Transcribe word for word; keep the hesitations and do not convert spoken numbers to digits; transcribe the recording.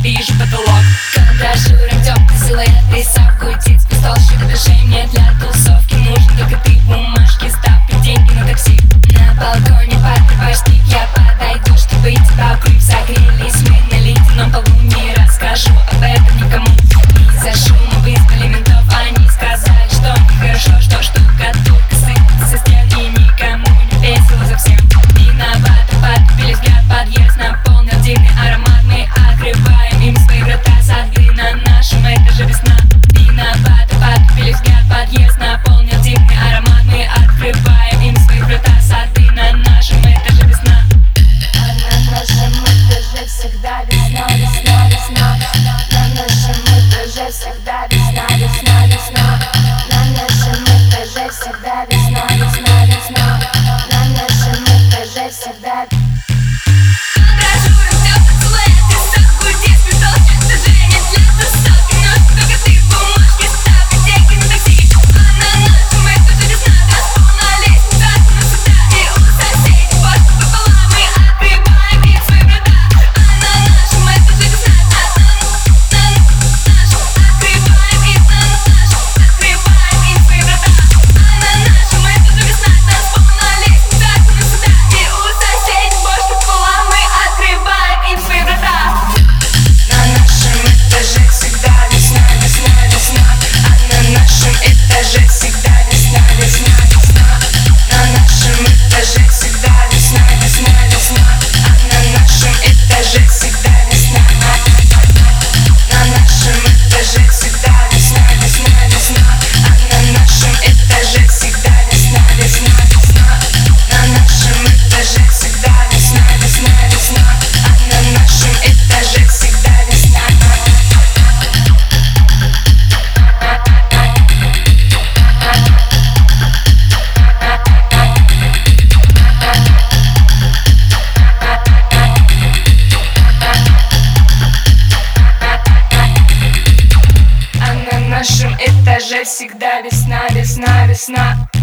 вижу потолок. Когда журим темный силуэт, рисовку гудит спустя толще. Покажи мне для тусовки нужен только ты, бумажки, ставки, деньги на такси. На балконе подкрываешь тип, я подойду, чтобы тебя укрыть. Согрелись мы на ледяном полу, не расскажу об этом никому. Из-за шума вызвали ментов, они сказали, что нехорошо, что штукатурка сыпется со стен, и никому не весело совсем. Виноваты, подкупили взгляд, подъезд наполнил дивный аромат. Мы открываем им свои врата, сады на нашем этаже весна. Виноваты, подкупили взгляд, подъезд наполнил дивный аромат. Мы открываем им свои врата, сады на нашем этаже весна. А на нашем этаже всегда весна, весна, весна. На нашем этаже всегда весна, весна, весна. На нашем этаже всегда весна, весна, весна. На нашем этаже всегда. На нашем этаже всегда весна, весна, весна.